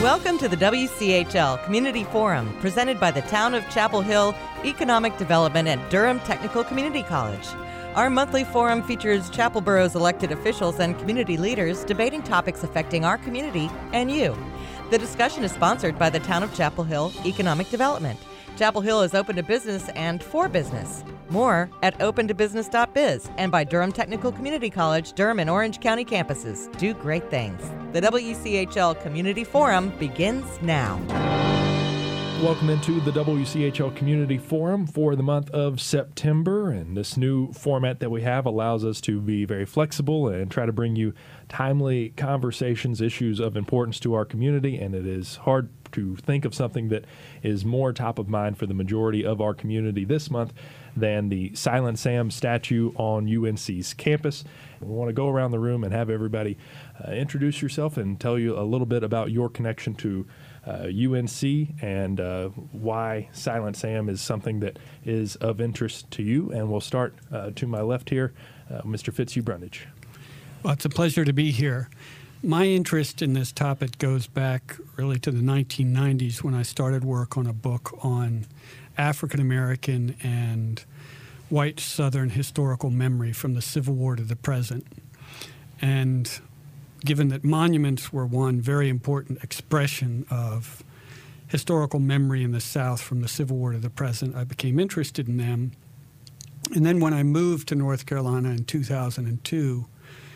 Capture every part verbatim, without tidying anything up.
Welcome to the W C H L Community Forum, presented by the Town of Chapel Hill Economic Development at Durham Technical Community College. Our monthly forum features Chapel Borough's elected officials and community leaders debating topics affecting our community and you. The discussion is sponsored by the Town of Chapel Hill Economic Development. Chapel Hill is open to business and for business. More at open to business dot biz and by Durham Technical Community College, Durham and Orange County campuses. Do great things. The W C H L Community Forum begins now. Welcome into the W C H L Community Forum for the month of September. And this new format that we have allows us to be very flexible and try to bring you timely conversations, issues of importance to our community. And it is hard to think of something that is more top of mind for the majority of our community this month than the Silent Sam statue on U N C's campus. We want to go around the room and have everybody uh, introduce yourself and tell you a little bit about your connection to uh, U N C and uh, why Silent Sam is something that is of interest to you. And we'll start uh, to my left here, uh, Mister Fitzhugh Brundage. Well, it's a pleasure to be here. My interest in this topic goes back really to the nineteen nineties when I started work on a book on African American and white Southern historical memory from the Civil War to the present. And given that monuments were one very important expression of historical memory in the South from the Civil War to the present, I became interested in them. And then when I moved to North Carolina in two thousand two,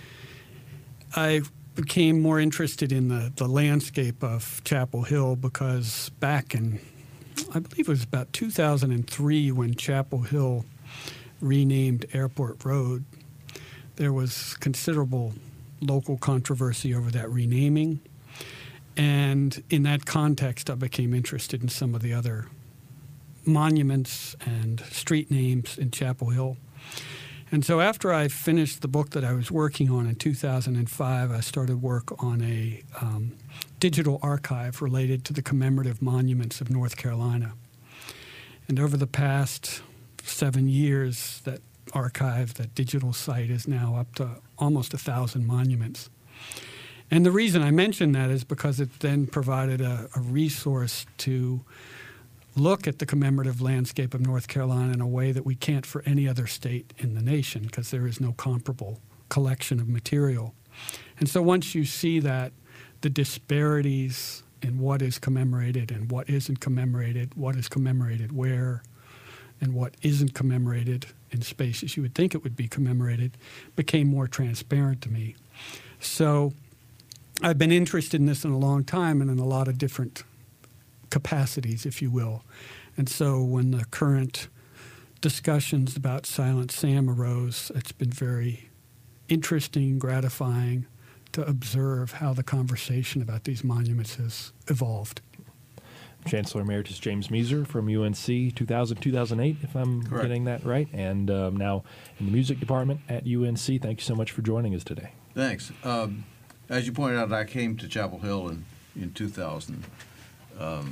I became more interested in the, the landscape of Chapel Hill because back in, I believe it was about two thousand three when Chapel Hill renamed Airport Road, there was considerable local controversy over that renaming. And in that context, I became interested in some of the other monuments and street names in Chapel Hill. And so after I finished the book that I was working on in two thousand five, I started work on a um, digital archive related to the commemorative monuments of North Carolina. And over the past seven years, that archive, that digital site, is now up to almost a thousand monuments. And the reason I mention that is because it then provided a, a resource to look at the commemorative landscape of North Carolina in a way that we can't for any other state in the nation, because there is no comparable collection of material. And so once you see that, the disparities in what is commemorated and what isn't commemorated, what is commemorated where, and what isn't commemorated in spaces you would think it would be commemorated, became more transparent to me. So I've been interested in this in a long time and in a lot of different capacities, if you will. And so when the current discussions about Silent Sam arose, it's been very interesting, gratifying to observe how the conversation about these monuments has evolved. Chancellor Emeritus James Measer from U N C, two thousand, two thousand eight, if I'm Correct. Getting that right, and um, now in the music department at U N C. Thank you so much for joining us today. Thanks. Um, as you pointed out, I came to Chapel Hill in, in two thousand. Um,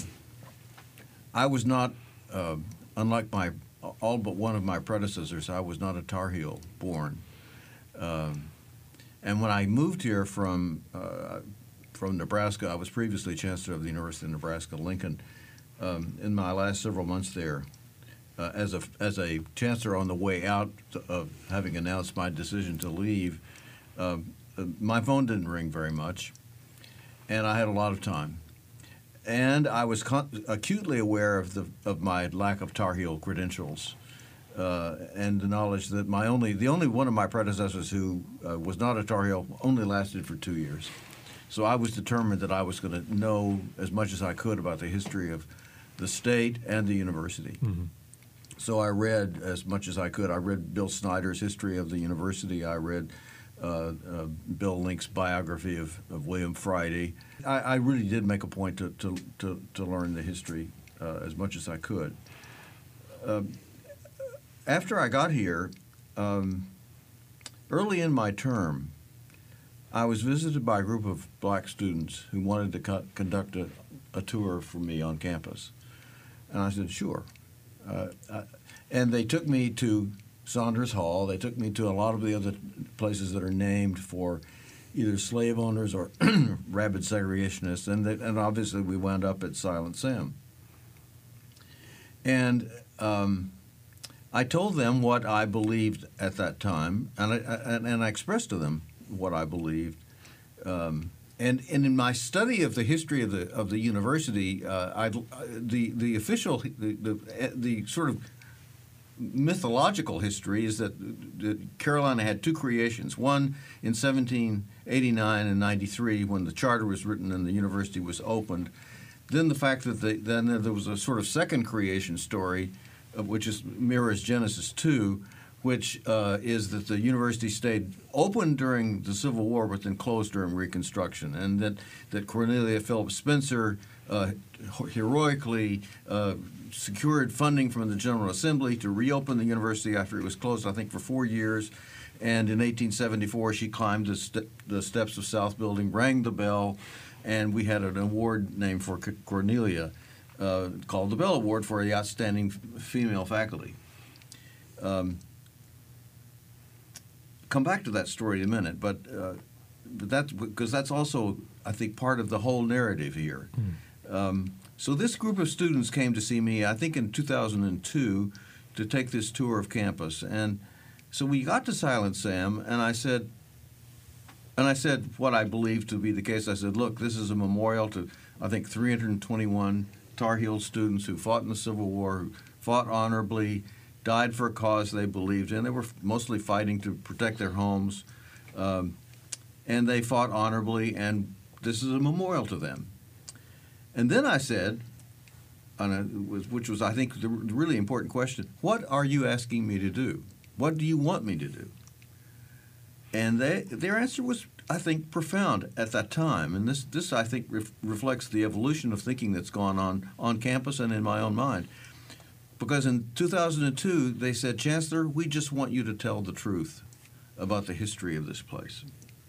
I was not, uh, unlike my all but one of my predecessors, I was not a Tar Heel born. Um, and when I moved here from uh, from Nebraska, I was previously Chancellor of the University of Nebraska-Lincoln. Um, in my last several months there, uh, as a as a chancellor on the way out of having announced my decision to leave, uh, my phone didn't ring very much, and I had a lot of time. And I was con- acutely aware of the of my lack of Tar Heel credentials, uh, and the knowledge that my only the only one of my predecessors who uh, was not a Tar Heel only lasted for two years. So I was determined that I was going to know as much as I could about the history of the state and the university. Mm-hmm. So I read as much as I could. I read Bill Snyder's History of the University. I read uh, uh, Bill Link's biography of, of William Friday. I, I really did make a point to, to, to, to learn the history uh, as much as I could. Um, after I got here, um, early in my term, I was visited by a group of black students who wanted to co- conduct a, a tour for me on campus. And I said, sure. Uh, I, and they took me to Saunders Hall. They took me to a lot of the other places that are named for either slave owners or rabid segregationists, and they, and obviously we wound up at Silent Sam. And um, I told them what I believed at that time, and I, and, and I expressed to them what I believed. Um, and and in my study of the history of the of the university, uh, I the the official the, the the sort of mythological history is that, that Carolina had two creations. One in seventeen eighty-nine and ninety-three, when the charter was written and the university was opened. Then the fact that they, then there was a sort of second creation story, uh, which is mirrors Genesis two, which uh, is that the university stayed open during the Civil War but then closed during Reconstruction, and that, that Cornelia Phillips Spencer uh, heroically uh, secured funding from the General Assembly to reopen the university after it was closed, I think, for four years. And in eighteen seventy-four, she climbed the, st- the steps of South Building, rang the bell, and we had an award named for Cornelia uh, called the Bell Award for the outstanding female faculty. Um, come back to that story in a minute, but uh, but that's because that's also, I think, part of the whole narrative here. Mm. Um, so this group of students came to see me, I think, in two thousand two, to take this tour of campus, and so we got to Silent Sam, and I said, and I said what I believed to be the case. I said, look, this is a memorial to, I think, three hundred twenty-one Tar Heel students who fought in the Civil War, who fought honorably, died for a cause they believed in. They were mostly fighting to protect their homes, um, and they fought honorably, and this is a memorial to them. And then I said, on a, which was, I think, the really important question, what are you asking me to do? What do you want me to do? And they, their answer was, I think, profound at that time. And this, this I think, ref, reflects the evolution of thinking that's gone on on campus and in my own mind. Because in two thousand two, they said, Chancellor, we just want you to tell the truth about the history of this place.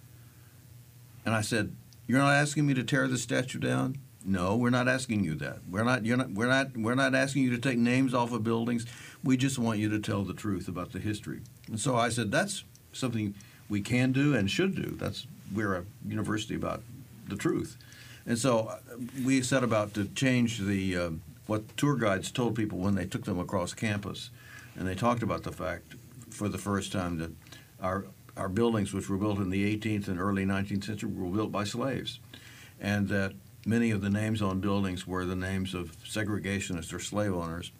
And I said, you're not asking me to tear this statue down? No, we're not asking you that. We're not, you're not, we're not, we're not asking you to take names off of buildings. We just want you to tell the truth about the history. And so I said, that's something we can do and should do. That's, we're a university about the truth. And so we set about to change the uh, what tour guides told people when they took them across campus. And they talked about the fact for the first time that our our buildings, which were built in the eighteenth and early nineteenth century, were built by slaves. And that many of the names on buildings were the names of segregationists or slave owners.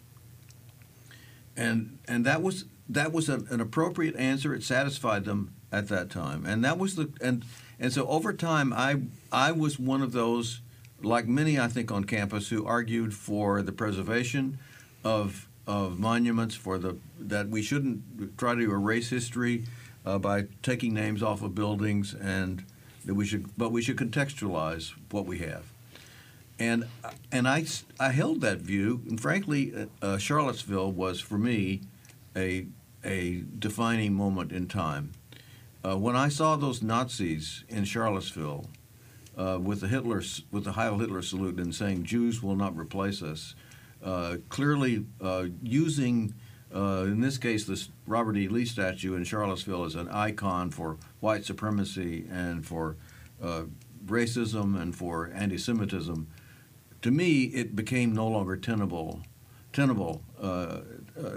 And and that was that was a, an appropriate answer. It satisfied them at that time. And that was the and and so over time I I was one of those, like many I think on campus, who argued for the preservation of of monuments, for the that we shouldn't try to erase history uh, by taking names off of buildings, and that we should but we should contextualize what we have. And and I, I held that view, and frankly, uh, Charlottesville was for me a a defining moment in time. Uh, when I saw those Nazis in Charlottesville uh, with the Hitler with the Heil Hitler salute and saying Jews will not replace us, uh, clearly uh, using uh, in this case this Robert E. Lee statue in Charlottesville as an icon for white supremacy and for uh, racism and for anti-Semitism. To me, it became no longer tenable, tenable uh, uh,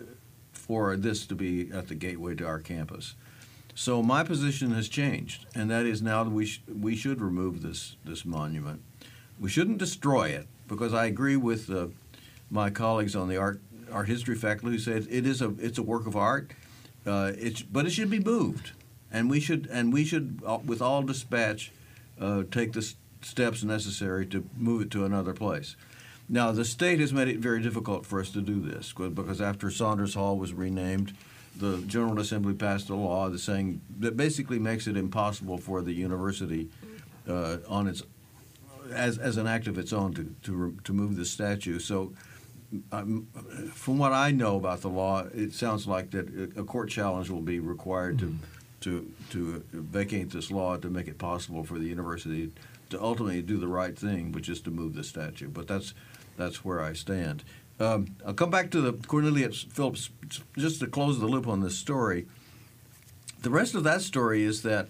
for this to be at the gateway to our campus. So my position has changed, and that is now that we sh- we should remove this this monument. We shouldn't destroy it, because I agree with uh, my colleagues on the art art history faculty who said it is a it's a work of art. Uh, it's but it should be moved, and we should and we should uh, with all dispatch uh, take the steps necessary to move it to another place. Now, the state has made it very difficult for us to do this, because after Saunders Hall was renamed, the General Assembly passed a law that saying that basically makes it impossible for the university, uh, on its as as an act of its own, to to to move the statue. So, um, from what I know about the law, it sounds like that a court challenge will be required to to to vacate this law to make it possible for the university to ultimately do the right thing, which is to move the statue. But that's that's where I stand. Um, I'll come back to the Cornelia Phillips just to close the loop on this story. The rest of that story is that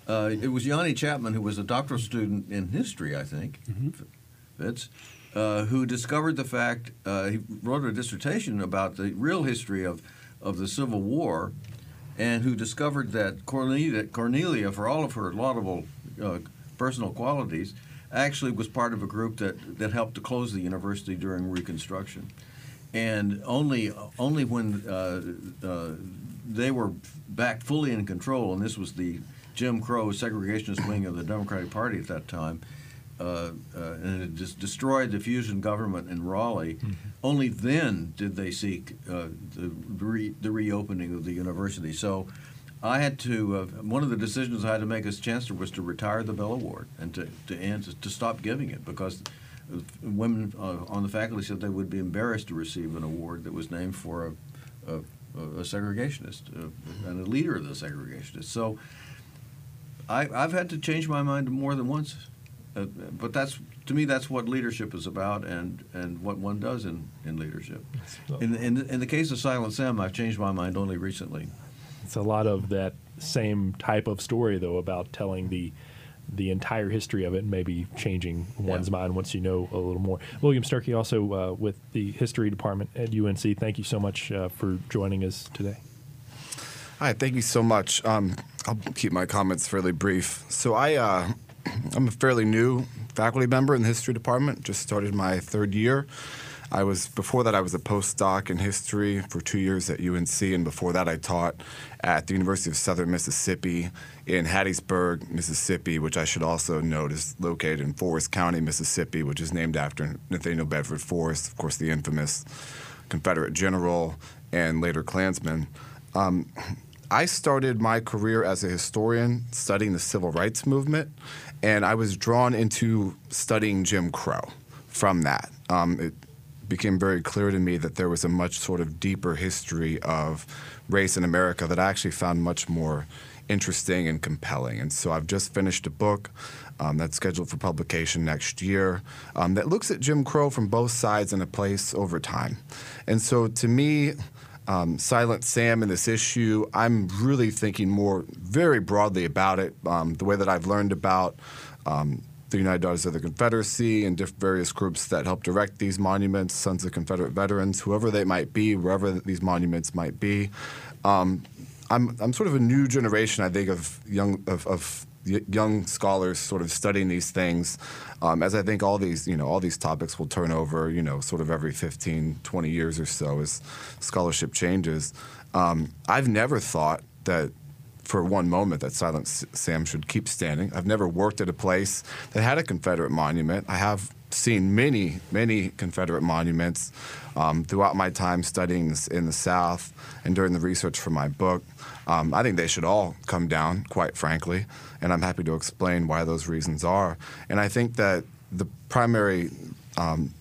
uh, it was Yanni Chapman, who was a doctoral student in history, I think, mm-hmm. Fitz, uh, who discovered the fact, uh, he wrote a dissertation about the real history of, of the Civil War, and who discovered that Cornelia, Cornelia for all of her laudable uh, personal qualities, actually was part of a group that, that helped to close the university during Reconstruction. And only only when uh, uh, they were back fully in control, and this was the Jim Crow segregationist wing of the Democratic Party at that time, uh, uh, and it just destroyed the fusion government in Raleigh. Mm-hmm. Only then did they seek uh, the, re- the reopening of the university. So I had to, uh, one of the decisions I had to make as chancellor was to retire the Bell Award and to, to, and to, to stop giving it, because women uh, on the faculty said they would be embarrassed to receive an award that was named for a, a, a segregationist uh, and a leader of the segregationists. So I, I've had to change my mind more than once, uh, but that's to me that's what leadership is about, and, and what one does in, in leadership. In, in in the case of Silent Sam, I've changed my mind only recently. It's a lot of that same type of story, though, about telling the the entire history of it and maybe changing one's yeah. mind once you know a little more. William Sturkey, also uh, with the History Department at U N C, thank you so much uh, for joining us today. Hi, thank you so much. Um, I'll keep my comments fairly brief. So I, uh, I'm a fairly new faculty member in the History Department, just started my third year. I was before that I was a postdoc in history for two years at U N C, and before that I taught at the University of Southern Mississippi in Hattiesburg, Mississippi, which I should also note is located in Forest County, Mississippi, which is named after Nathaniel Bedford Forrest, of course, the infamous Confederate general and later Klansman. Um, I started my career as a historian studying the Civil Rights Movement, and I was drawn into studying Jim Crow from that. Um, it, became very clear to me that there was a much sort of deeper history of race in America that I actually found much more interesting and compelling. And so I've just finished a book um, that's scheduled for publication next year um, that looks at Jim Crow from both sides and a place over time. And so to me, um, Silent Sam and this issue, I'm really thinking more very broadly about it, um, the way that I've learned about um, the United Daughters of the Confederacy and diff- various groups that helped erect these monuments, Sons of Confederate Veterans, whoever they might be, wherever these monuments might be. Um, I'm I'm sort of a new generation, I think, of young of, of young scholars sort of studying these things, um, as I think all these you know all these topics will turn over, you know, sort of every fifteen, twenty years or so as scholarship changes. Um, I've never thought that for one moment that Silent Sam should keep standing. I've never worked at a place that had a Confederate monument. I have seen many, many Confederate monuments um, throughout my time studying this in the South and during the research for my book. Um, I think they should all come down, quite frankly, and I'm happy to explain why those reasons are. And I think that the primary um,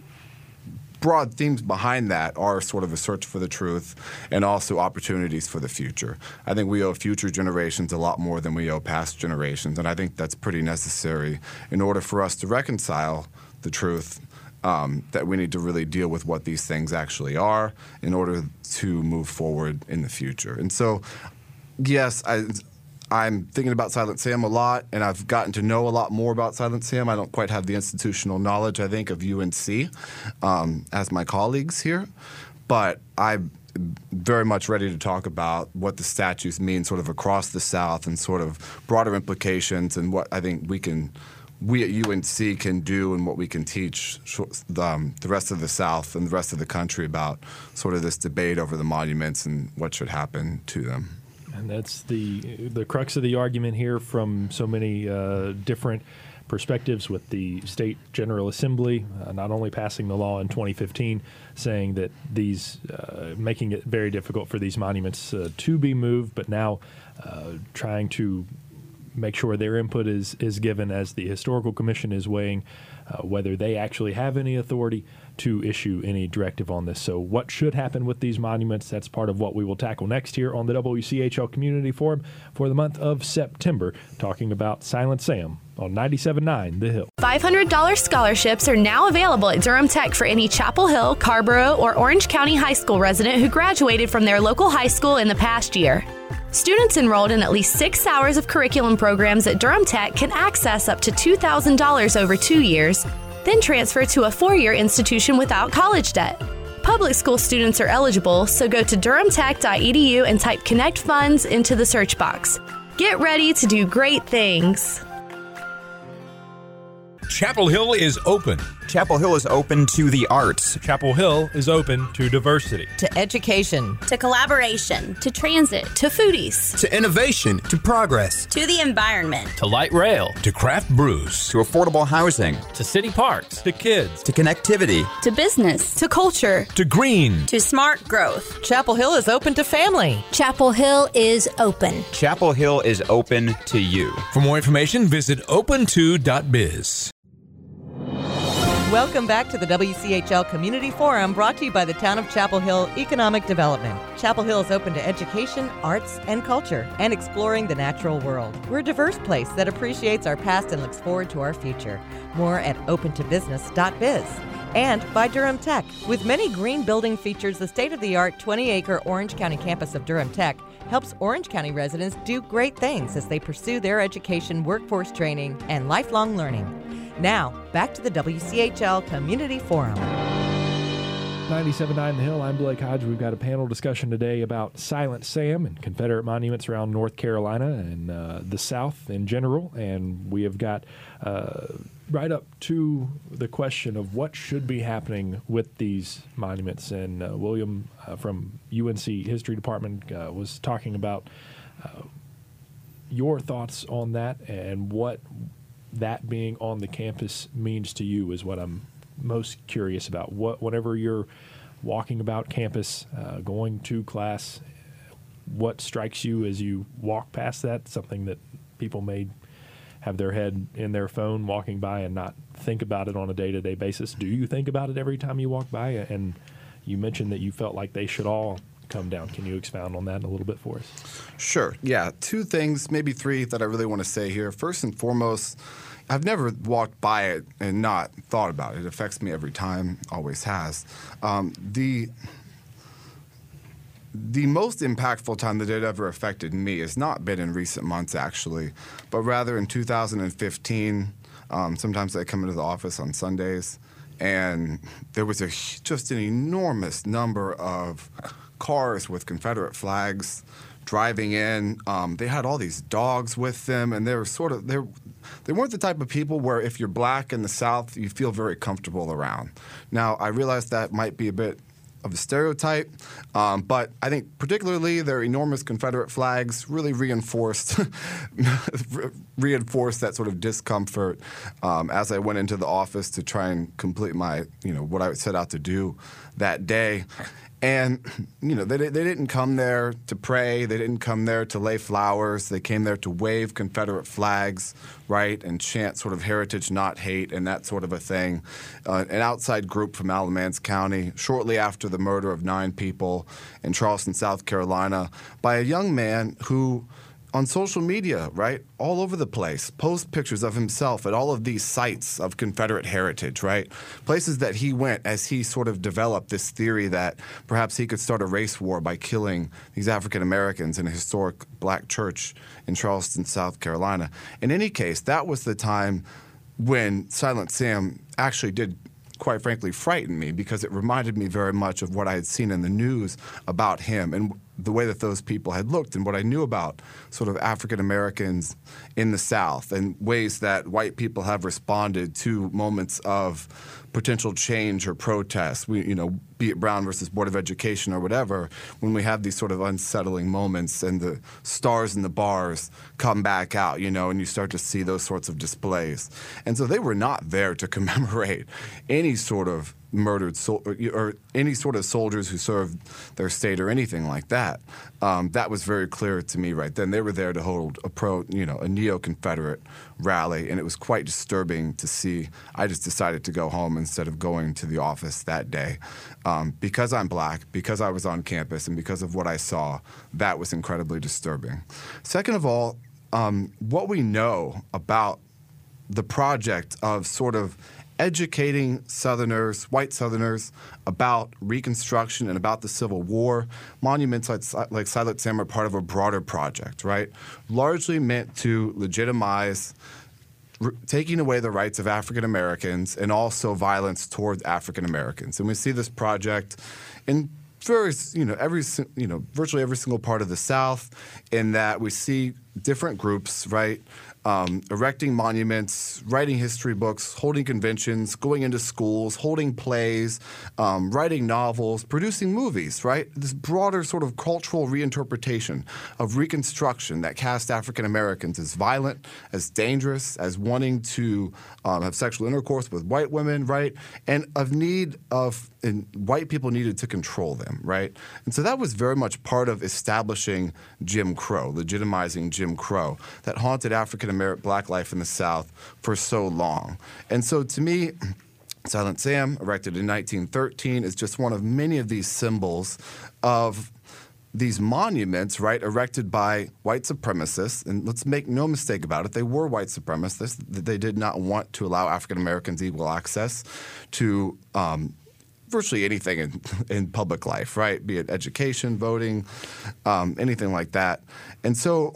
broad themes behind that are sort of a search for the truth and also opportunities for the future. I think we owe future generations a lot more than we owe past generations, and I think that's pretty necessary in order for us to reconcile the truth, um, that we need to really deal with what these things actually are in order to move forward in the future. And so, yes, I... I'm thinking about Silent Sam a lot, and I've gotten to know a lot more about Silent Sam. I don't quite have the institutional knowledge, I think, of U N C um, as my colleagues here, but I'm very much ready to talk about what the statues mean sort of across the South and sort of broader implications and what I think we can, we at U N C can do and what we can teach um, the rest of the South and the rest of the country about sort of this debate over the monuments and what should happen to them. And that's the the crux of the argument here from so many uh, different perspectives, with the State General Assembly uh, not only passing the law in twenty fifteen saying that these, uh, making it very difficult for these monuments uh, to be moved, but now uh, trying to make sure their input is, is given as the Historical Commission is weighing uh, whether they actually have any authority to issue any directive on this. So what should happen with these monuments? That's part of what we will tackle next here on the W C H L Community Forum for the month of September, talking about Silent Sam on ninety-seven point nine The Hill. five hundred dollars scholarships are now available at Durham Tech for any Chapel Hill, Carrboro, or Orange County High School resident who graduated from their local high school in the past year. Students enrolled in at least six hours of curriculum programs at Durham Tech can access up to two thousand dollars over two years, then transfer to a four-year institution without college debt. Public school students are eligible, so go to durham tech dot e d u and type Connect Funds into the search box. Get ready to do great things. Chapel Hill is open. Chapel Hill is open to the arts. Chapel Hill is open to diversity, to education, to collaboration, to transit, to foodies, to innovation, to progress, to the environment, to light rail, to craft brews, to affordable housing, to city parks, to kids, to connectivity, to business, to culture, to green, to smart growth. Chapel Hill is open to family. Chapel Hill is open. Chapel Hill is open to you. For more information, visit open to dot biz. Welcome back to the W C H L Community Forum, brought to you by the Town of Chapel Hill Economic Development. Chapel Hill is open to education, arts, and culture, and exploring the natural world. We're a diverse place that appreciates our past and looks forward to our future. More at open to business dot biz. And by Durham Tech. With many green building features, the state-of-the-art twenty-acre Orange County campus of Durham Tech helps Orange County residents do great things as they pursue their education, workforce training, and lifelong learning. Now, back to the W C H L Community Forum. ninety-seven point nine The Hill, I'm Blake Hodge. We've got a panel discussion today about Silent Sam and Confederate monuments around North Carolina and uh, the South in general. And we have got uh, right up to the question of what should be happening with these monuments. And uh, William uh, from U N C History Department uh, was talking about uh, your thoughts on that and what that being on the campus means to you is what I'm most curious about. What, whenever you're walking about campus, uh, going to class, what strikes you as you walk past that? Something that people may have their head in their phone walking by and not think about it on a day-to-day basis. Do you think about it every time you walk by? And you mentioned that you felt like they should all come down. Can you expound on that a little bit for us? Sure. Yeah. Two things, maybe three, that I really want to say here. First and foremost, I've never walked by it and not thought about it. It affects me every time, always has. Um, the the most impactful time that it ever affected me has not been in recent months, actually, but rather in two thousand fifteen. Um, sometimes I come into the office on Sundays, and there was a just an enormous number of cars with Confederate flags driving in. Um, they had all these dogs with them, and they were sort of they they weren't the type of people where if you're black in the South, you feel very comfortable around. Now, I realize that might be a bit of a stereotype, um, but I think particularly their enormous Confederate flags really reinforced reinforced that sort of discomfort um, as I went into the office to try and complete my, you know, what I set out to do that day. And, you know, they, they didn't come there to pray. They didn't come there to lay flowers. They came there to wave Confederate flags, right, and chant sort of heritage, not hate, and that sort of a thing. Uh, an outside group from Alamance County, shortly after the murder of nine people in Charleston, South Carolina, by a young man who, on social media, right, all over the place, post pictures of himself at all of these sites of Confederate heritage, right? Places that he went as he sort of developed this theory that perhaps he could start a race war by killing these African Americans in a historic black church in Charleston, South Carolina. In any case, that was the time when Silent Sam actually did, quite frankly, frighten me, because it reminded me very much of what I had seen in the news about him and the way that those people had looked and what I knew about sort of African Americans in the South and ways that white people have responded to moments of potential change or protest, we, you know, be it Brown versus Board of Education or whatever, when we have these sort of unsettling moments and the stars and the bars come back out, you know, and you start to see those sorts of displays. And so they were not there to commemorate any sort of murdered sol- or, or any sort of soldiers who served their state or anything like that. Um, that was very clear to me right then. They were there to hold a pro, you know, a neo-Confederate rally, and it was quite disturbing to see. I just decided to go home instead of going to the office that day. Um, because I'm black, because I was on campus, and because of what I saw, that was incredibly disturbing. Second of all, um, what we know about the project of sort of educating Southerners, white Southerners, about Reconstruction and about the Civil War. Monuments like, like Silent Sam are part of a broader project, right? Largely meant to legitimize r- taking away the rights of African Americans and also violence toward African Americans. And we see this project in very, you know, every, you know, virtually every single part of the South, in that we see different groups, right? Um, erecting monuments, writing history books, holding conventions, going into schools, holding plays, um, writing novels, producing movies, right? This broader sort of cultural reinterpretation of Reconstruction that cast African Americans as violent, as dangerous, as wanting to um, have sexual intercourse with white women, right? And of need of, and white people needed to control them, right? And so that was very much part of establishing Jim Crow, legitimizing Jim Crow, that haunted African American black life in the South for so long. And so to me, Silent Sam, erected in nineteen thirteen, is just one of many of these symbols of these monuments, right, erected by white supremacists. And let's make no mistake about it, they were white supremacists. They did not want to allow African Americans equal access to um, virtually anything in, in public life, right, be it education, voting, um, anything like that. And so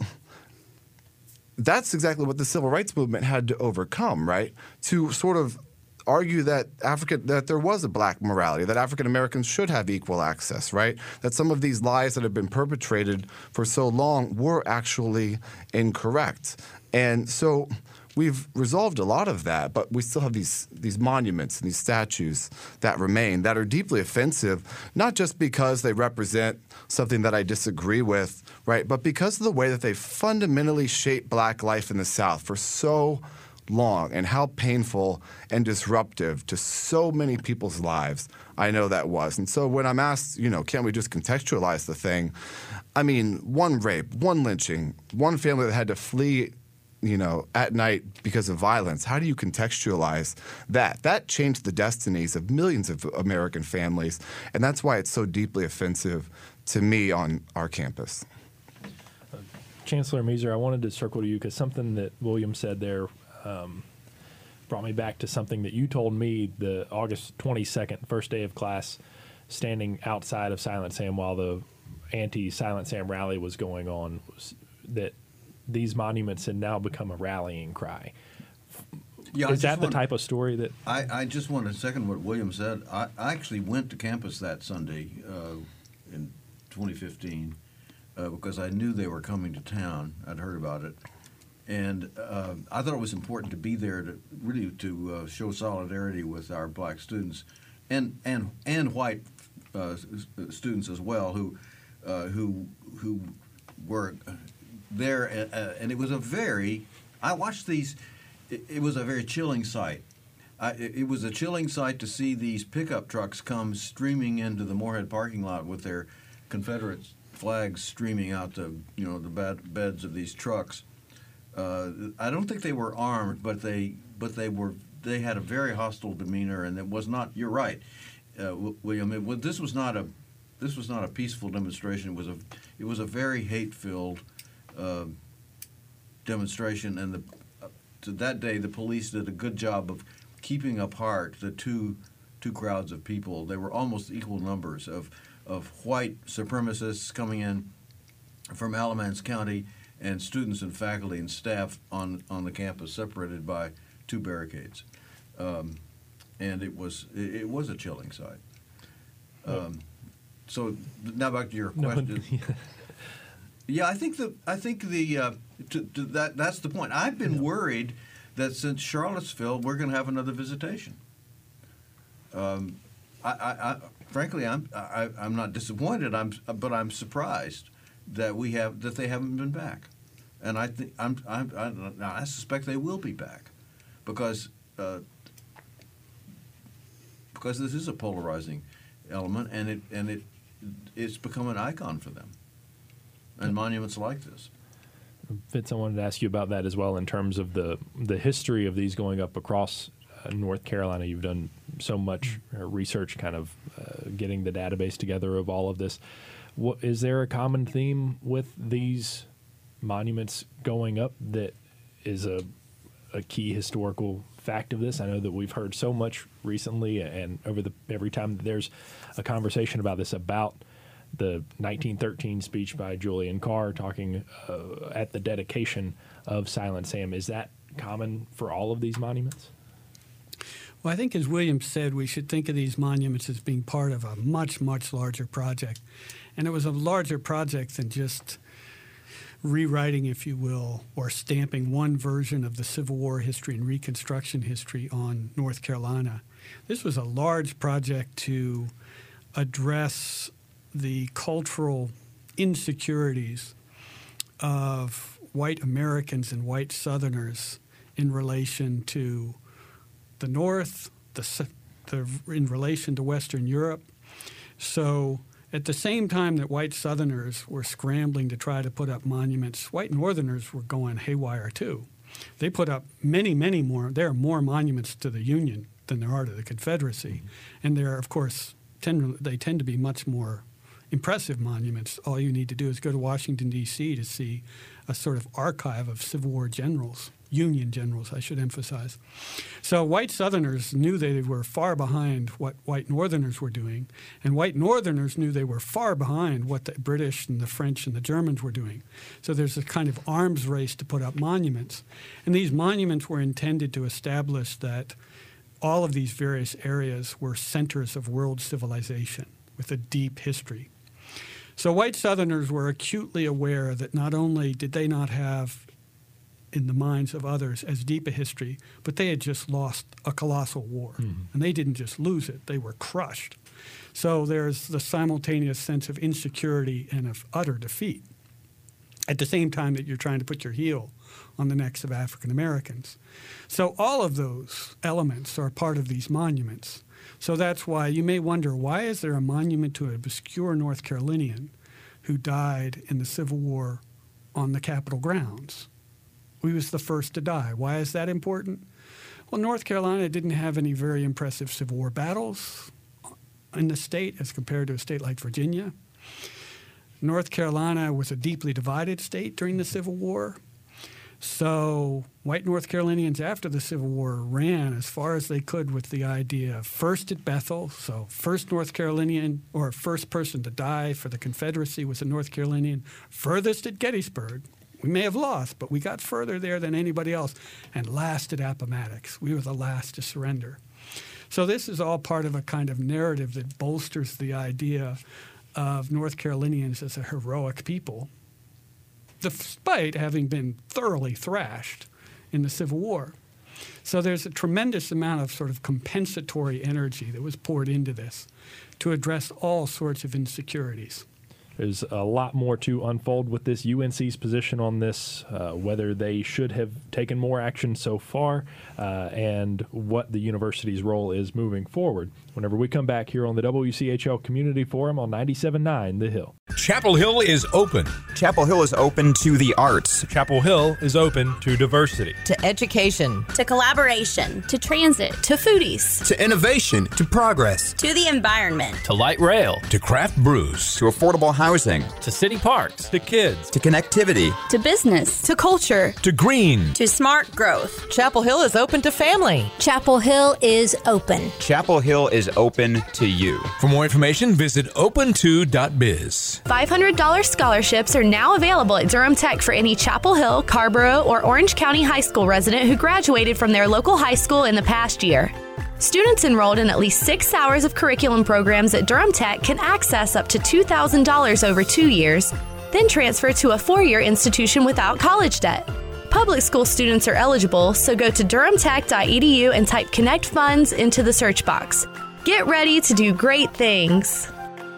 that's exactly what the civil rights movement had to overcome, right? To sort of argue that Africa, that there was a black morality, that African Americans should have equal access, right? That some of these lies that have been perpetrated for so long were actually incorrect. And so we've resolved a lot of that, but we still have these these monuments and these statues that remain that are deeply offensive, not just because they represent something that I disagree with, right, but because of the way that they fundamentally shaped black life in the South for so long and how painful and disruptive to so many people's lives I know that was. And so when I'm asked, you know, can't we just contextualize the thing? I mean, one rape, one lynching, one family that had to flee, you know, at night because of violence. How do you contextualize that? That changed the destinies of millions of American families, and that's why it's so deeply offensive to me on our campus. Uh, Chancellor Meiser, I wanted to circle to you because something that William said there um, brought me back to something that you told me the August twenty-second, first day of class, standing outside of Silent Sam while the anti-Silent Sam rally was going on, was that these monuments had now become a rallying cry. Yeah, Is that the want, type of story that... I, I just want to second what William said. I, I actually went to campus that Sunday uh, in twenty fifteen uh, because I knew they were coming to town. I'd heard about it. And uh, I thought it was important to be there to really to uh, show solidarity with our black students and and and white uh, students as well, who uh, who who were there. Uh, and it was a very I watched these. It, it was a very chilling sight. I, it, it was a chilling sight to see these pickup trucks come streaming into the Moorhead parking lot with their Confederate flags streaming out the you know the bed, beds of these trucks. Uh, I don't think they were armed, but they but they were they had a very hostile demeanor, and it was not. You're right, uh, William. It was, this was not a this was not a peaceful demonstration. It was a it was a very hate-filled uh, demonstration, and the uh, to that day the police did a good job of keeping apart the two two crowds of people. They were almost equal numbers of of white supremacists coming in from Alamance County, and students and faculty and staff on, on the campus separated by two barricades. Um, and it was it, it was a chilling sight. Um, so now back to your question. No, yeah. yeah, I think the I think the uh, to, to that that's the point. I've been yeah. worried that since Charlottesville we're going to have another visitation. Um, I, I, I frankly I'm I, I'm not disappointed. I'm but I'm surprised that we have that they haven't been back, and I think I'm, I'm I, I suspect they will be back, because uh, because this is a polarizing element, and it and it it's become an icon for them, and monuments like this. Fitz, I wanted to ask you about that as well in terms of the the history of these going up across uh, North Carolina. You've done so much uh, research, kind of uh, getting the database together of all of this. What, is there a common theme with these monuments going up that is a, a key historical fact of this? I know that we've heard so much recently, and over the every time that there's a conversation about this, about the nineteen thirteen speech by Julian Carr talking uh, at the dedication of Silent Sam. Is that common for all of these monuments? Well, I think as William said, we should think of these monuments as being part of a much, much larger project. And it was a larger project than just rewriting, if you will, or stamping one version of the Civil War history and Reconstruction history on North Carolina. This was a large project to address the cultural insecurities of white Americans and white Southerners in relation to the North, the, the in relation to Western Europe. So at the same time that white Southerners were scrambling to try to put up monuments, white Northerners were going haywire too. They put up many, many more. There are more monuments to the Union than there are to the Confederacy. And there are, of course, tend, they tend to be much more impressive monuments. All you need to do is go to Washington, D C to see a sort of archive of Civil War generals, Union generals, I should emphasize. So white Southerners knew they were far behind what white Northerners were doing, and white Northerners knew they were far behind what the British and the French and the Germans were doing. So there's a kind of arms race to put up monuments. And these monuments were intended to establish that all of these various areas were centers of world civilization with a deep history. So white Southerners were acutely aware that not only did they not have in the minds of others as deep a history, but they had just lost a colossal war. Mm-hmm. And they didn't just lose it, they were crushed. So there's the simultaneous sense of insecurity and of utter defeat at the same time that you're trying to put your heel on the necks of African Americans. So all of those elements are part of these monuments. So that's why you may wonder, why is there a monument to an obscure North Carolinian who died in the Civil War on the Capitol grounds? He was the first to die. Why is that important? Well, North Carolina didn't have any very impressive Civil War battles in the state as compared to a state like Virginia. North Carolina was a deeply divided state during the Civil War. So white North Carolinians after the Civil War ran as far as they could with the idea of first at Bethel, so first North Carolinian or first person to die for the Confederacy was a North Carolinian, furthest at Gettysburg. We may have lost, but we got further there than anybody else, and last at Appomattox. We were the last to surrender. So this is all part of a kind of narrative that bolsters the idea of North Carolinians as a heroic people, despite having been thoroughly thrashed in the Civil War. So there's a tremendous amount of sort of compensatory energy that was poured into this to address all sorts of insecurities. There's a lot more to unfold with this. U N C's position on this, uh, whether they should have taken more action so far, uh, and what the university's role is moving forward. Whenever we come back here on the W C H L Community Forum on ninety-seven point nine The Hill. Chapel Hill is open. Chapel Hill is open to the arts. Chapel Hill is open to diversity, to education, to collaboration, to transit, to foodies, to innovation, to progress, to the environment, to light rail, to craft brews, to affordable housing, to city parks, to kids, to connectivity, to business, to culture, to green, to smart growth. Chapel Hill is open to family. Chapel Hill is open. Chapel Hill is open to you. For more information, visit open to dot biz. five hundred dollars scholarships are now available at Durham Tech for any Chapel Hill, Carrboro, or Orange County High School resident who graduated from their local high school in the past year. Students enrolled in at least six hours of curriculum programs at Durham Tech can access up to two thousand dollars over two years, then transfer to a four-year institution without college debt. Public school students are eligible, so go to durham tech dot e d u and type Connect Funds into the search box. Get ready to do great things.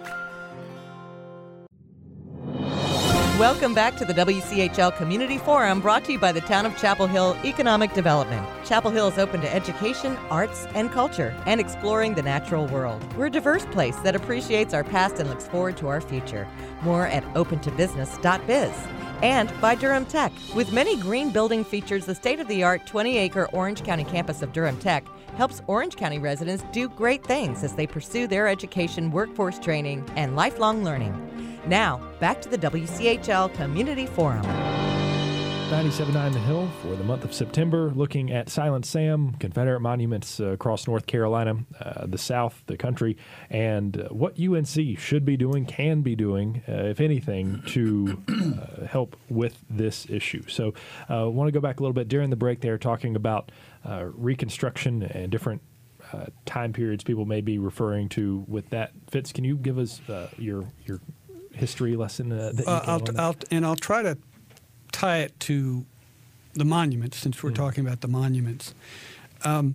Welcome back to the W C H L Community Forum, brought to you by the Town of Chapel Hill Economic Development. Chapel Hill is open to education, arts, and culture, and exploring the natural world. We're a diverse place that appreciates our past and looks forward to our future. More at open to business dot biz. And by Durham Tech. With many green building features, the state-of-the-art twenty-acre Orange County campus of Durham Tech helps Orange County residents do great things as they pursue their education, workforce training, and lifelong learning. Now, back to the W C H L Community Forum. ninety-seven point nine The Hill for the month of September, looking at Silent Sam, Confederate monuments uh, across North Carolina, uh, the South, the country, and uh, what U N C should be doing, can be doing, uh, if anything, to uh, help with this issue. So I uh, want to go back a little bit during the break there, talking about uh, Reconstruction and different uh, time periods people may be referring to with that. Fitz, can you give us uh, your your history lesson? Uh, that you uh, can I'll, on that? I'll, and I'll try to tie it to the monuments, since we're mm. talking about the monuments. Um,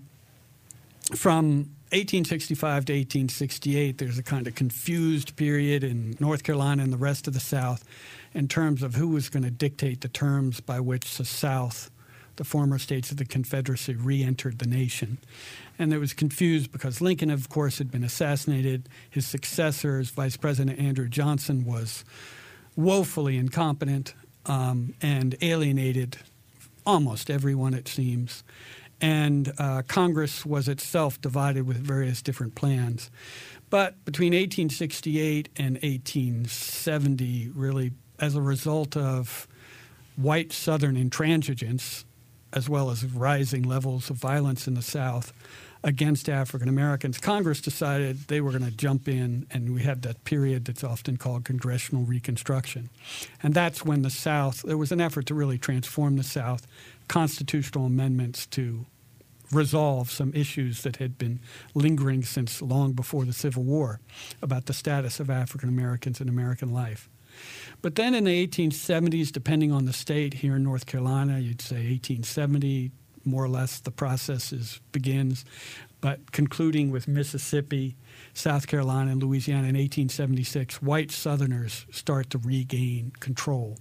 from eighteen sixty-five to eighteen sixty-eight, there's a kind of confused period in North Carolina and the rest of the South in terms of who was going to dictate the terms by which the South, the former states of the Confederacy, re-entered the nation. And it was confused because Lincoln, of course, had been assassinated. His successor, as Vice President Andrew Johnson, was woefully incompetent um, and alienated almost everyone, it seems. And uh, Congress was itself divided with various different plans. But between eighteen sixty-eight and eighteen seventy, really, as a result of white Southern intransigence, as well as rising levels of violence in the South against African Americans, Congress decided they were going to jump in, and we had that period that's often called Congressional Reconstruction. And that's when the South, there was an effort to really transform the South, constitutional amendments to resolve some issues that had been lingering since long before the Civil War about the status of African Americans in American life. But then in the eighteen seventies, depending on the state, here in North Carolina, you'd say eighteen seventy, more or less the process is, begins, but concluding with Mississippi, South Carolina, and Louisiana in eighteen seventy-six, white Southerners start to regain control.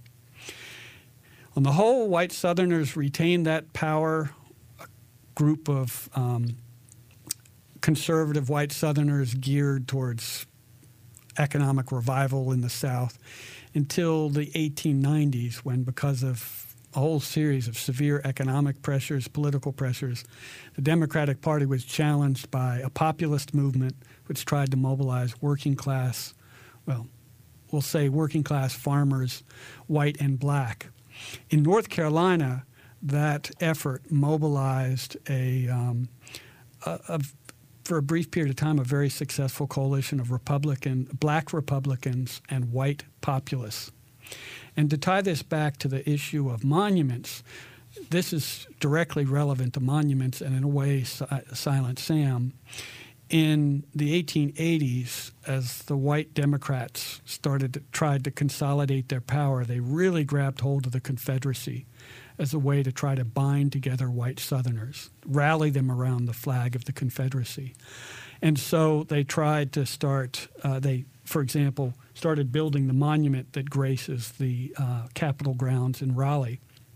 On the whole, white Southerners retain that power. A group of um, conservative white Southerners geared towards economic revival in the South until the eighteen nineties, when, because of a whole series of severe economic pressures, political pressures, the Democratic Party was challenged by a populist movement which tried to mobilize working class, well, we'll say working class farmers, white and black. In North Carolina, that effort mobilized a, um, a, a for a brief period of time, a very successful coalition of Republican, black Republicans and white populists. And to tie this back to the issue of monuments, this is directly relevant to monuments and, in a way, si- Silent Sam. In the eighteen eighties, as the white Democrats started to, tried to consolidate their power, they really grabbed hold of the Confederacy as a way to try to bind together white Southerners, rally them around the flag of the Confederacy. And so they tried to start, uh, they, for example, started building the monument that graces the uh, Capitol grounds in Raleigh.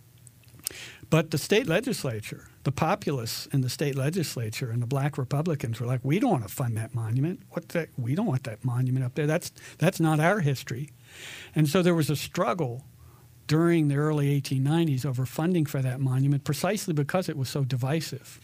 But the state legislature, the populists in the state legislature and the black Republicans were like, we don't want to fund that monument. What the, we don't want that monument up there. That's, that's not our history. And so there was a struggle during the early eighteen nineties over funding for that monument, precisely because it was so divisive.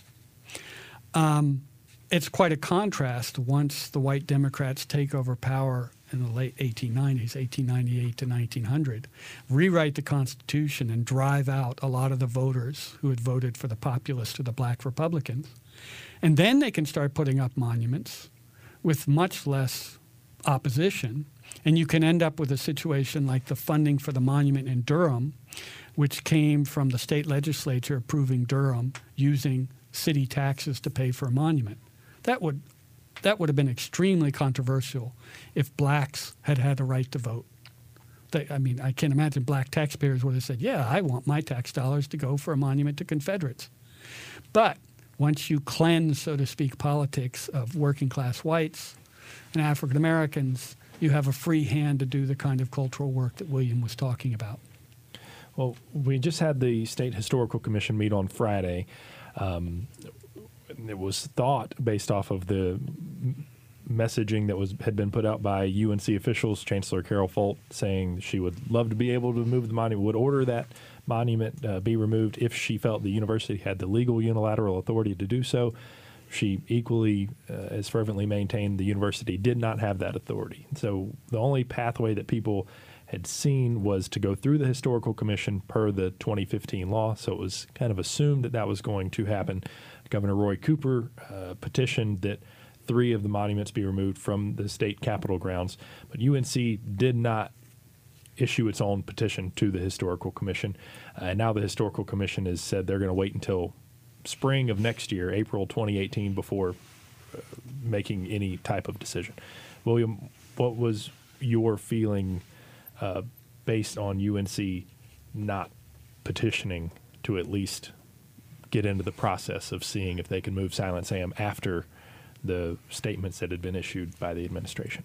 Um, it's quite a contrast once the white Democrats take over power in the late eighteen nineties, eighteen ninety-eight to nineteen hundred, rewrite the Constitution and drive out a lot of the voters who had voted for the populists or the black Republicans. And then they can start putting up monuments with much less opposition. And you can end up with a situation like the funding for the monument in Durham, which came from the state legislature approving Durham using city taxes to pay for a monument. That would that would have been extremely controversial if blacks had had a right to vote. They, I mean, I can't imagine black taxpayers would have said, yeah, I want my tax dollars to go for a monument to Confederates. But once you cleanse, so to speak, politics of working class whites and African Americans, you have a free hand to do the kind of cultural work that William was talking about. Well, we just had the State Historical Commission meet on Friday. Um, it was thought, based off of the messaging that was had been put out by U N C officials, Chancellor Carol Folt saying she would love to be able to move the monument, would order that monument uh, be removed if she felt the university had the legal unilateral authority to do so. She equally uh, as fervently maintained the university did not have that authority. So the only pathway that people had seen was to go through the Historical Commission per the twenty fifteen law, so it was kind of assumed that that was going to happen. Governor Roy Cooper uh, petitioned that three of the monuments be removed from the state capitol grounds, but U N C did not issue its own petition to the Historical Commission. Uh, and now the Historical Commission has said they're going to wait until spring of next year, April twenty eighteen, before uh, making any type of decision. William, what was your feeling uh, based on U N C not petitioning to at least get into the process of seeing if they can move Silent Sam after the statements that had been issued by the administration?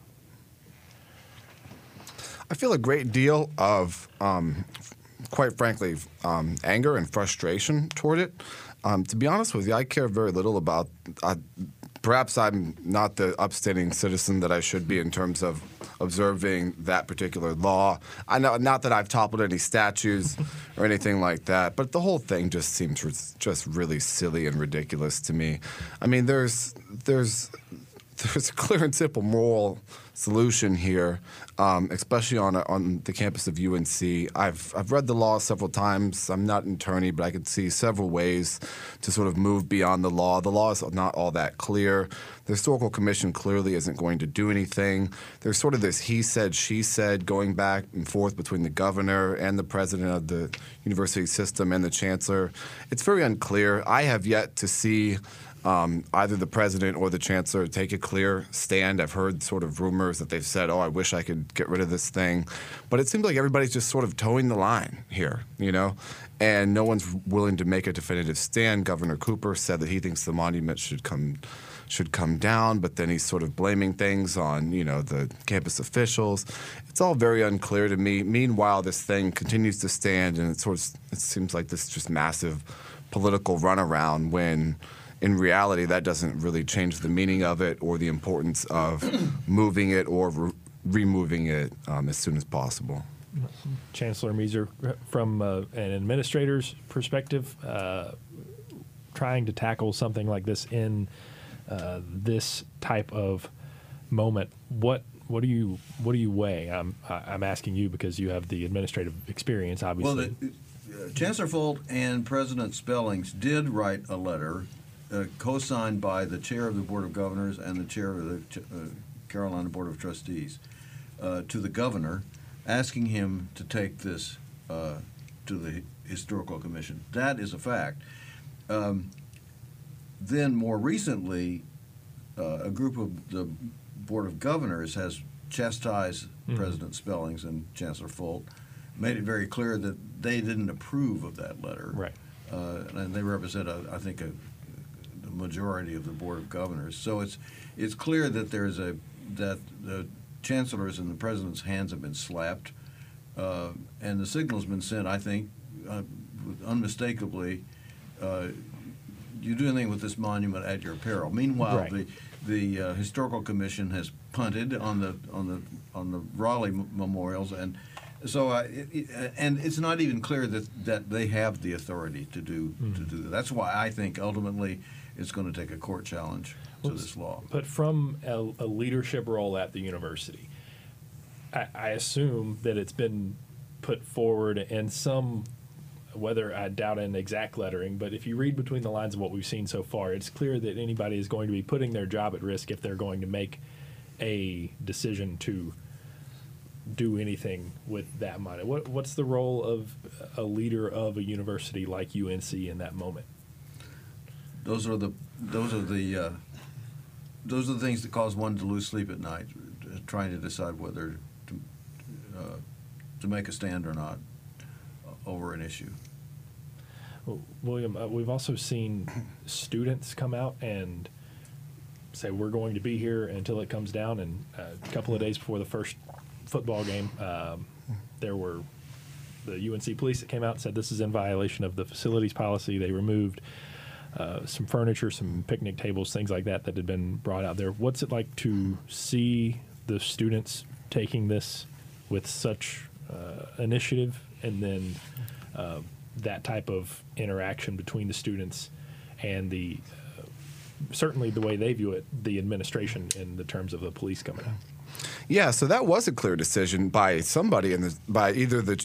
I feel a great deal of, um, quite frankly, um, anger and frustration toward it. Um, to be honest with you, I care very little about uh, perhaps I'm not the upstanding citizen that I should be in terms of observing that particular law. I know, not that I've toppled any statues or anything like that, but the whole thing just seems re- just really silly and ridiculous to me. I mean, there's there's there's a clear and simple moral solution here, um, especially on a, on the campus of U N C. I've I've read the law several times. I'm not an attorney, but I could see several ways to sort of move beyond the law. The law is not all that clear. The Historical Commission clearly isn't going to do anything. There's sort of this he said, she said going back and forth between the governor and the president of the university system and the chancellor. It's very unclear. I have yet to see Um, either the president or the chancellor take a clear stand. I've heard sort of rumors that they've said, oh, I wish I could get rid of this thing. But it seems like everybody's just sort of towing the line here, you know, and no one's willing to make a definitive stand. Governor Cooper said that he thinks the monument should come should come down, but then he's sort of blaming things on, you know, the campus officials. It's all very unclear to me. Meanwhile, this thing continues to stand, and it sort of it seems like this just massive political runaround when in reality, that doesn't really change the meaning of it or the importance of moving it or re- removing it um, as soon as possible. Chancellor Meiser, from uh, an administrator's perspective, uh, trying to tackle something like this in uh, this type of moment, what what do you what do you weigh? I'm I'm asking you because you have the administrative experience, obviously. Well, the, uh, Chancellor Folt and President Spellings did write a letter Uh, co-signed by the chair of the Board of Governors and the chair of the Ch- uh, Carolina Board of Trustees uh, to the governor, asking him to take this uh, to the Historical Commission. That is a fact. Um, then more recently, uh, a group of the Board of Governors has chastised mm-hmm. President Spellings and Chancellor Folt, made it very clear that they didn't approve of that letter. Right. Uh, and they represent, a, I think, a majority of the Board of Governors. So it's it's clear that there's a that the chancellor's and the president's hands have been slapped, uh, and the signal's been sent. I think uh, unmistakably, uh, you do anything with this monument at your peril. Meanwhile, right. the the uh, Historical Commission has punted on the on the on the Raleigh m- memorials, and so uh, it, it, and it's not even clear that, that they have the authority to do mm-hmm. to do that. That's why I think ultimately it's going to take a court challenge to this law. But from a, a leadership role at the university, I, I assume that it's been put forward in some, whether I doubt in exact lettering, but if you read between the lines of what we've seen so far, it's clear that anybody is going to be putting their job at risk if they're going to make a decision to do anything with that money. What, what's the role of a leader of a university like U N C in that moment? Those are the those are the uh, those are the things that cause one to lose sleep at night, uh, trying to decide whether to uh, to make a stand or not uh, over an issue. Well, William, uh, we've also seen students come out and say we're going to be here until it comes down. And uh, a couple of days before the first football game, um, there were the U N C police that came out and said this is in violation of the facilities policy. They removed Uh, some furniture, some picnic tables, things like that that had been brought out there. What's it like to see the students taking this with such uh, initiative, and then uh, that type of interaction between the students and the uh, certainly the way they view it, the administration in the terms of the police coming out? Yeah, so that was a clear decision by somebody in the by either the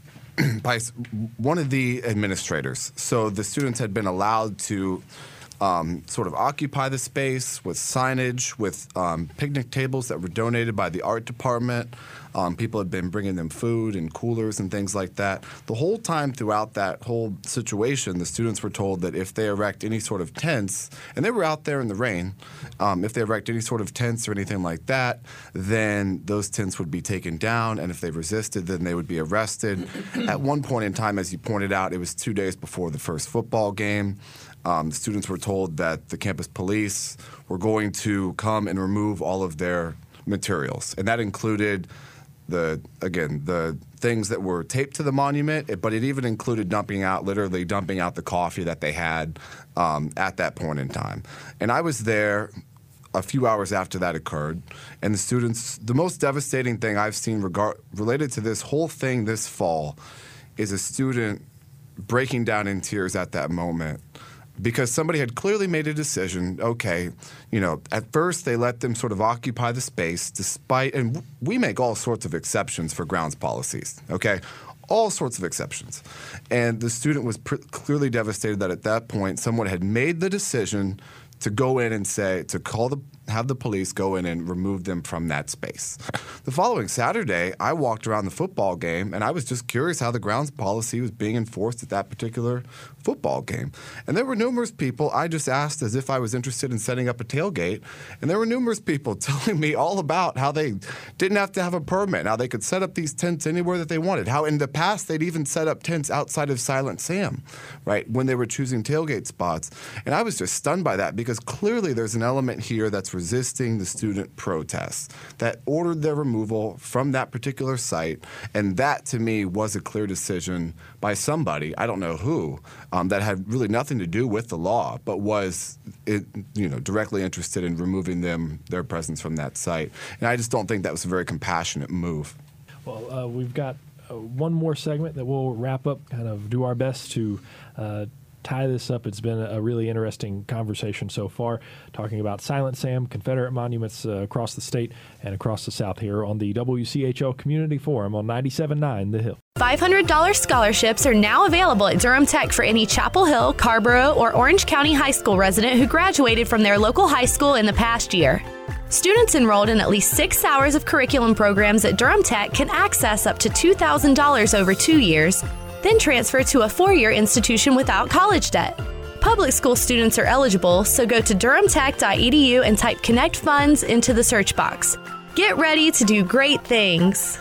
by one of the administrators. So the students had been allowed to um, sort of occupy the space with signage, with um, picnic tables that were donated by the art department. Um, people had been bringing them food and coolers and things like that. The whole time throughout that whole situation, the students were told that if they erect any sort of tents, and they were out there in the rain, um, if they erect any sort of tents or anything like that, then those tents would be taken down, and if they resisted, then they would be arrested. At one point in time, as you pointed out, it was two days before the first football game. Um, students were told that the campus police were going to come and remove all of their materials, and that included the again the things that were taped to the monument, but it even included dumping out, literally dumping out the coffee that they had um, at that point in time. And I was there a few hours after that occurred, and the students, the most devastating thing I've seen regard, related to this whole thing this fall is a student breaking down in tears at that moment. Because somebody had clearly made a decision, okay, you know, at first they let them sort of occupy the space despite, and we make all sorts of exceptions for grounds policies, okay? All sorts of exceptions. And the student was pr- clearly devastated that at that point someone had made the decision to go in and say, to call the, have the police go in and remove them from that space. The following Saturday, I walked around the football game, and I was just curious how the grounds policy was being enforced at that particular football game. And there were numerous people, I just asked as if I was interested in setting up a tailgate, and there were numerous people telling me all about how they didn't have to have a permit, how they could set up these tents anywhere that they wanted, how in the past they'd even set up tents outside of Silent Sam, right, when they were choosing tailgate spots. And I was just stunned by that, because clearly there's an element here that's resisting the student protests that ordered their removal from that particular site, and that to me was a clear decision by somebody, I don't know who, um, that had really nothing to do with the law, but was it, you know, directly interested in removing them, their presence from that site. And I just don't think that was a very compassionate move. Well, uh, we've got uh, one more segment that we'll wrap up, kind of do our best to uh, tie this up. It's been a really interesting conversation so far, talking about Silent Sam, Confederate monuments uh, across the state and across the South here on the W C H L Community Forum on ninety-seven point nine The Hill. five hundred dollars scholarships are now available at Durham Tech for any Chapel Hill, Carrboro, or Orange County High School resident who graduated from their local high school in the past year. Students enrolled in at least six hours of curriculum programs at Durham Tech can access up to two thousand dollars over two years, then transfer to a four-year institution without college debt. Public school students are eligible, so go to durham tech dot e d u and type Connect Funds into the search box. Get ready to do great things.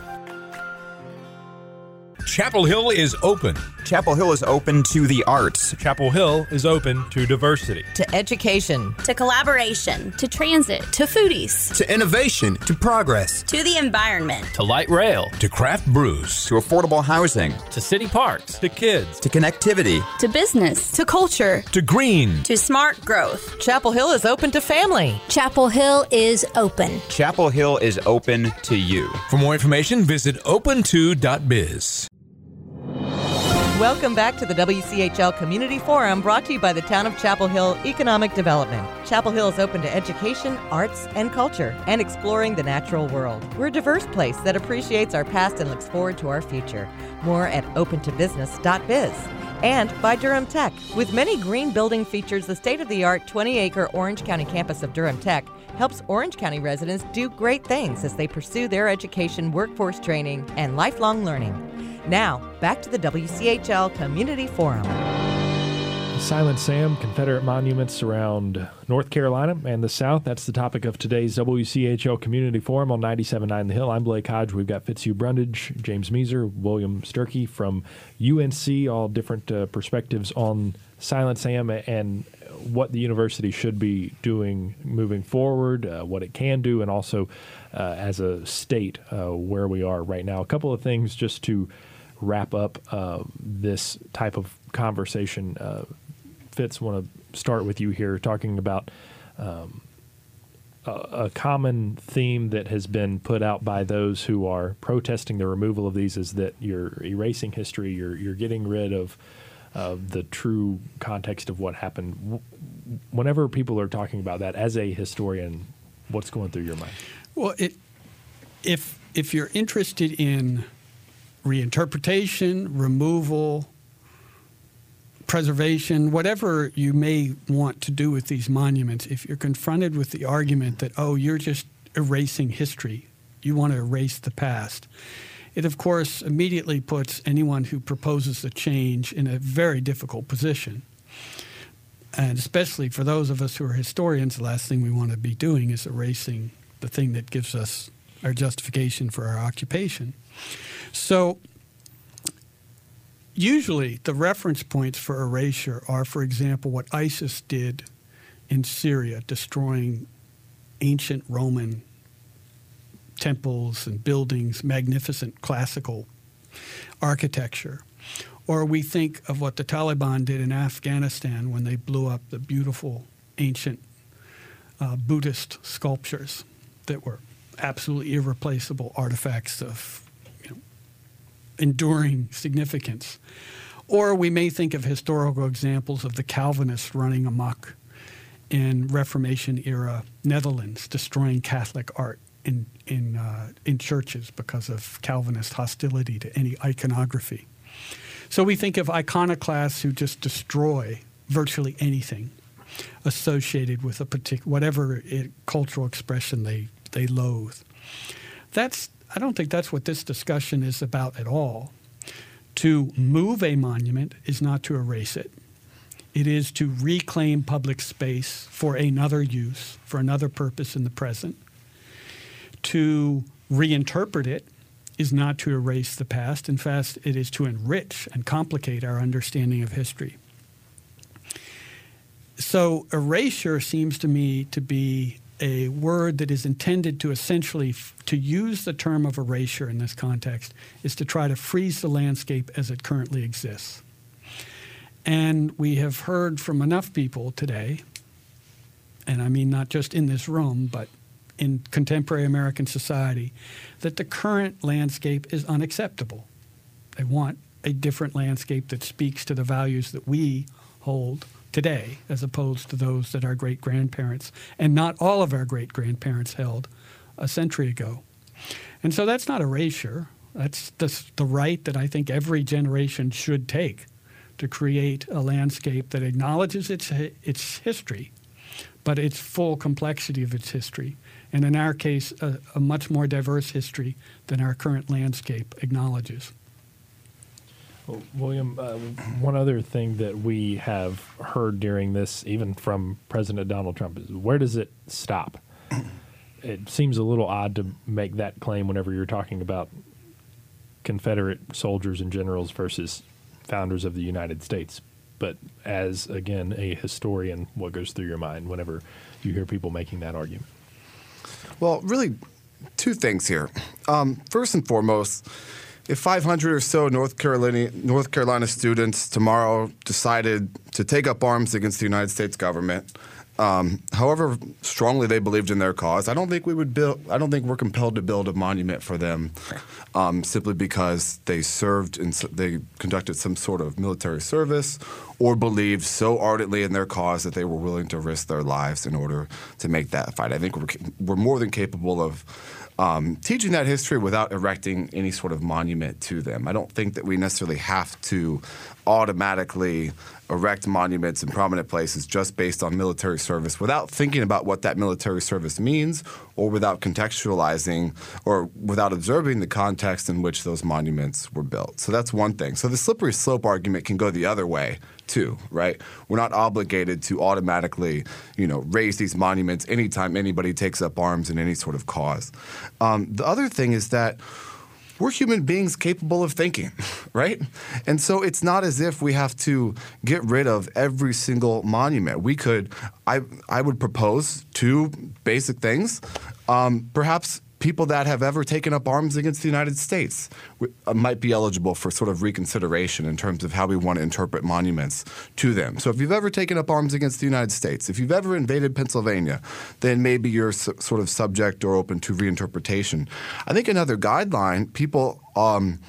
Chapel Hill is open. Chapel Hill is open to the arts. Chapel Hill is open to diversity, To education, to collaboration, To transit, to foodies, To innovation. To progress. to the environment, to light rail, To craft brews. To affordable housing. to city parks, to kids, To connectivity. to business, to culture. To green. to smart growth. Chapel Hill is open to family. Chapel Hill is open. Chapel Hill is open to you. For more information, visit open two dot biz. Welcome back to the W C H L Community Forum, brought to you by the Town of Chapel Hill Economic Development. Chapel Hill is open to education, arts, and culture, and exploring the natural world. We're a diverse place that appreciates our past and looks forward to our future. More at open to business dot biz. And by Durham Tech. With many green building features, the state-of-the-art twenty-acre Orange County campus of Durham Tech helps Orange County residents do great things as they pursue their education, workforce training, and lifelong learning. Now, back to the W C H L Community Forum. Silent Sam, Confederate monuments around North Carolina and the South. That's the topic of today's W C H L Community Forum on ninety-seven point nine The Hill. I'm Blake Hodge. We've got Fitzhugh Brundage, James Measer, William Sturkey from U N C, all different uh, perspectives on Silent Sam and what the university should be doing moving forward, uh, what it can do, and also uh, as a state uh, where we are right now. A couple of things just to wrap up uh, this type of conversation. Uh, Fitz, want to start with you here, talking about um, a, a common theme that has been put out by those who are protesting the removal of these is that you're erasing history, you're you're getting rid of uh, the true context of what happened. Whenever people are talking about that, as a historian, what's going through your mind? Well, it if if you're interested in reinterpretation, removal, preservation, whatever you may want to do with these monuments, if you're confronted with the argument that, oh, you're just erasing history, you want to erase the past, it, of course, immediately puts anyone who proposes a change in a very difficult position. And especially for those of us who are historians, the last thing we want to be doing is erasing the thing that gives us our justification for our occupation. So usually the reference points for erasure are, for example, what ISIS did in Syria, destroying ancient Roman temples and buildings, magnificent classical architecture. Or we think of what the Taliban did in Afghanistan when they blew up the beautiful ancient uh, Buddhist sculptures that were absolutely irreplaceable artifacts of you know, enduring significance. Or we may think of historical examples of the Calvinists running amok in Reformation-era Netherlands, destroying Catholic art in in uh, in churches because of Calvinist hostility to any iconography. So we think of iconoclasts who just destroy virtually anything associated with a particular whatever it, cultural expression they they loathe. That's I don't think that's what this discussion is about at all. To move a monument is not to erase it. It is to reclaim public space for another use, for another purpose in the present. To reinterpret it is not to erase the past. In fact, it is to enrich and complicate our understanding of history. So erasure seems to me to be a word that is intended to essentially, to use the term of erasure in this context, is to try to freeze the landscape as it currently exists. And we have heard from enough people today, and I mean not just in this room, but in contemporary American society, that the current landscape is unacceptable. They want a different landscape that speaks to the values that we hold today, as opposed to those that our great-grandparents, and not all of our great-grandparents, held a century ago. And so that's not erasure. That's the, the right that I think every generation should take to create a landscape that acknowledges its its history, but its full complexity of its history, and in our case, a, a much more diverse history than our current landscape acknowledges. Well, William, uh, one other thing that we have heard during this, even from President Donald Trump, is where does it stop? It seems a little odd to make that claim whenever you're talking about Confederate soldiers and generals versus founders of the United States. But as, again, a historian, what goes through your mind whenever you hear people making that argument? Well, really, two things here. Um, first and foremost, if five hundred or so North Carolina, North Carolina students tomorrow decided to take up arms against the United States government, um, however strongly they believed in their cause, I don't think we would build. I don't think we're compelled to build a monument for them, um, simply because they served and they conducted some sort of military service, or believed so ardently in their cause that they were willing to risk their lives in order to make that fight. I think we're we're more than capable of Um, teaching that history without erecting any sort of monument to them. I don't think that we necessarily have to automatically erect monuments in prominent places just based on military service without thinking about what that military service means, or without contextualizing or without observing the context in which those monuments were built. So that's one thing. So the slippery slope argument can go the other way too, right? We're not obligated to automatically, you know, raise these monuments anytime anybody takes up arms in any sort of cause. Um, the other thing is that we're human beings capable of thinking, right? And so it's not as if we have to get rid of every single monument. We could, I, I would propose two basic things. Um, perhaps people that have ever taken up arms against the United States uh, might be eligible for sort of reconsideration in terms of how we want to interpret monuments to them. So if you've ever taken up arms against the United States, if you've ever invaded Pennsylvania, then maybe you're su- sort of subject or open to reinterpretation. I think another guideline, people um,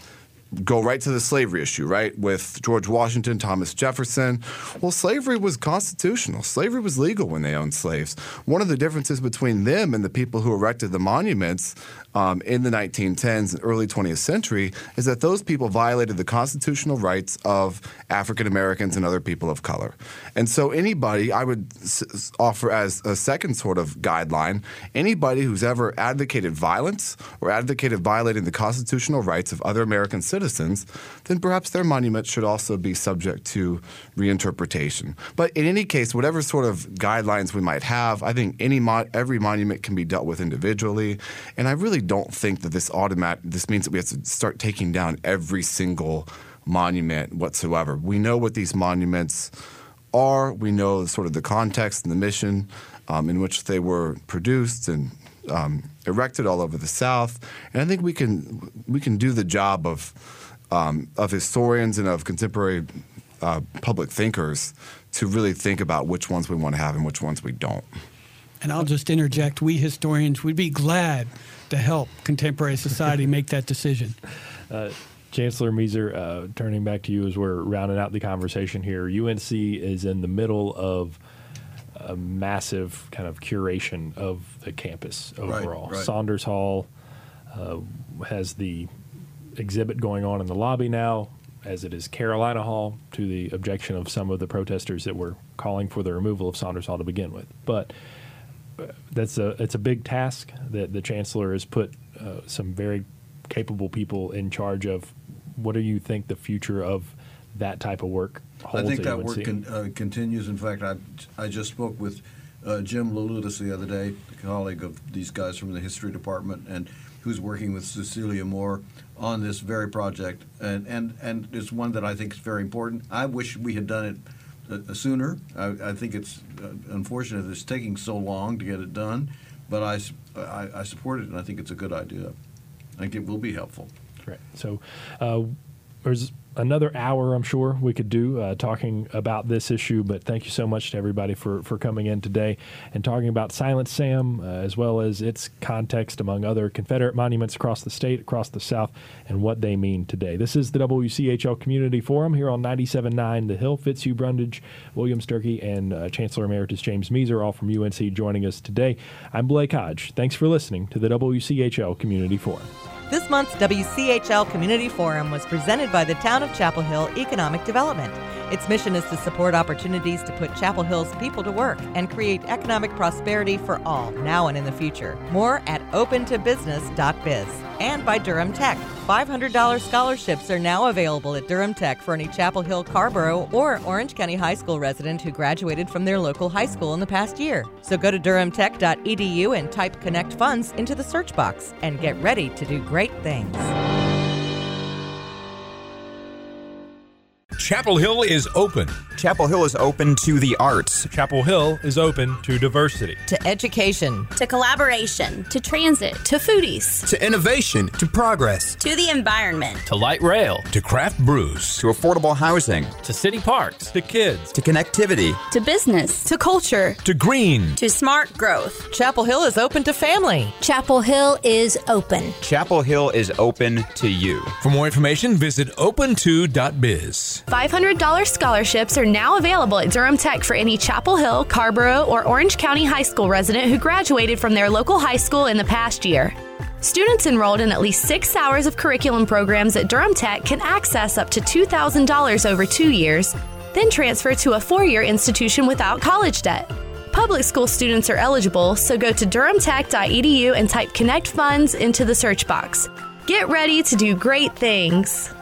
go right to the slavery issue, right? With George Washington, Thomas Jefferson. Well, slavery was constitutional. Slavery was legal when they owned slaves. One of the differences between them and the people who erected the monuments um, in the nineteen tens and early twentieth century is that those people violated the constitutional rights of African Americans and other people of color. And so anybody, I would s- offer as a second sort of guideline, anybody who's ever advocated violence or advocated violating the constitutional rights of other American citizens, then perhaps their monument should also be subject to reinterpretation. But in any case, whatever sort of guidelines we might have, I think any mo- every monument can be dealt with individually. And I really don't think that this automat this means that we have to start taking down every single monument whatsoever. We know what these monuments are. We know sort of the context and the mission um, in which they were produced and um, erected all over the South. And I think we can we can do the job of um, of historians and of contemporary uh, public thinkers to really think about which ones we want to have and which ones we don't. And I'll just interject, we historians would be glad to help contemporary society make that decision. Uh, Chancellor Meiser, uh, turning back to you as we're rounding out the conversation here, U N C is in the middle of a massive kind of curation of the campus overall. Right, right. Saunders Hall uh, has the exhibit going on in the lobby now, as it is Carolina Hall, to the objection of some of the protesters that were calling for the removal of Saunders Hall to begin with. But that's a it's a big task that the Chancellor has put uh, some very capable people in charge of. What do you think the future of that type of work holds? I think at that U N C? work con, uh, continues. In fact, I I just spoke with uh, Jim Lalutis the other day, a colleague of these guys from the history department, and who's working with Cecilia Moore on this very project. And and, and it's one that I think is very important. I wish we had done it uh, sooner. I, I think it's uh, unfortunate that it's taking so long to get it done, but I, I, I support it, and I think it's a good idea. I think it will be helpful. Right. So uh, there's another hour, I'm sure, we could do uh, talking about this issue, but thank you so much to everybody for, for coming in today and talking about Silent Sam, uh, as well as its context among other Confederate monuments across the state, across the South, and what they mean today. This is the W C H L Community Forum here on ninety-seven point nine The Hill. Fitzhugh Brundage, William Sturkey, and uh, Chancellor Emeritus James Meiser, all from U N C, joining us today. I'm Blake Hodge. Thanks for listening to the W C H L Community Forum. This month's W C H L Community Forum was presented by the Town of Chapel Hill Economic Development. Its mission is to support opportunities to put Chapel Hill's people to work and create economic prosperity for all, now and in the future. More at open to business dot biz. And by Durham Tech. five hundred dollars scholarships are now available at Durham Tech for any Chapel Hill, Carrboro, or Orange County High School resident who graduated from their local high school in the past year. So go to durham tech dot e d u and type Connect Funds into the search box and get ready to do great things. Chapel Hill is open. Chapel Hill is open to the arts. Chapel Hill is open to diversity, To education, to collaboration, To transit, to foodies, To innovation. To progress. to the environment, to light rail, To craft brews. To affordable housing. to city parks, to kids, To connectivity. to business, to culture. To green. to smart growth. Chapel Hill is open to family. Chapel Hill is open. Chapel Hill is open to you. For more information, visit open to dot biz. five hundred dollars scholarships are now available at Durham Tech for any Chapel Hill, Carrboro, or Orange County High School resident who graduated from their local high school in the past year. Students enrolled in at least six hours of curriculum programs at Durham Tech can access up to two thousand dollars over two years, then transfer to a four-year institution without college debt. Public school students are eligible, so go to durham tech dot e d u and type Connect Funds into the search box. Get ready to do great things.